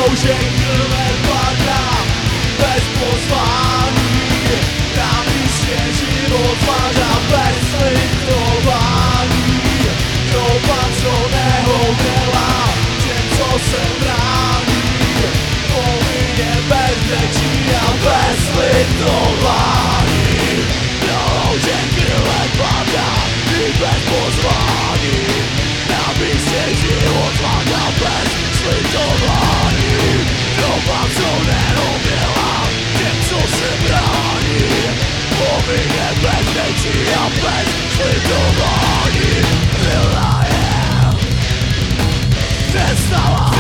loužek padá bez pozvání. Na místě život padá bez slitování. Doba, co nehoupěla těm, co se brání. Povinně bez řečí a bez slitování. Na loužek padá i bez pozvání. Na místě život padá bez slitování. Doba, co nehoupěla těm, co se brání. Povinně bez řečí a bez slitování. Byla je přestala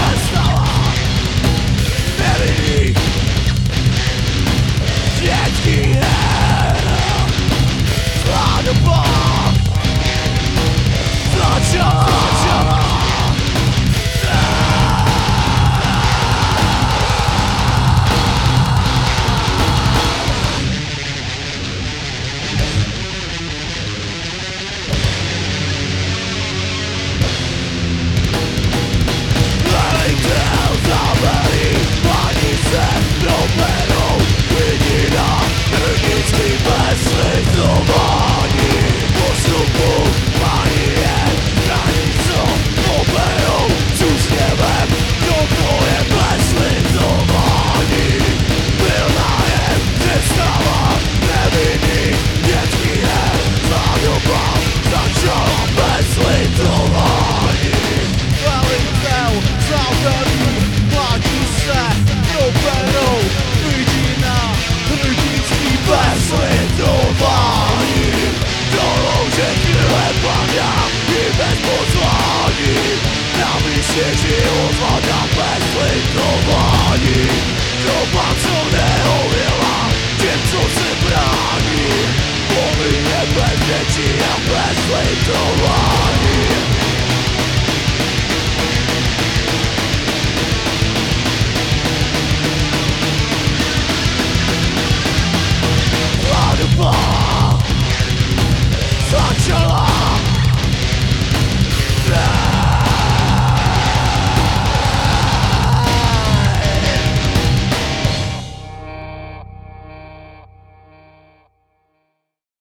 nevinný dětský her. Zlá doba začala. Bez slitování postupu ani jen hranico oberou s úsměvem do boje bez slitování. Byla jen představa nevinný dětský her. Zlá doba začala bez slitování. Velitel zavřený, platí se proberou lidi na hrdinství bez slitování. Do loužek padá i bez pozvání. Na místě život padá bez slitování. Doba, co nehověla těm, co se brání. Povinně bez řečí a bez slitování.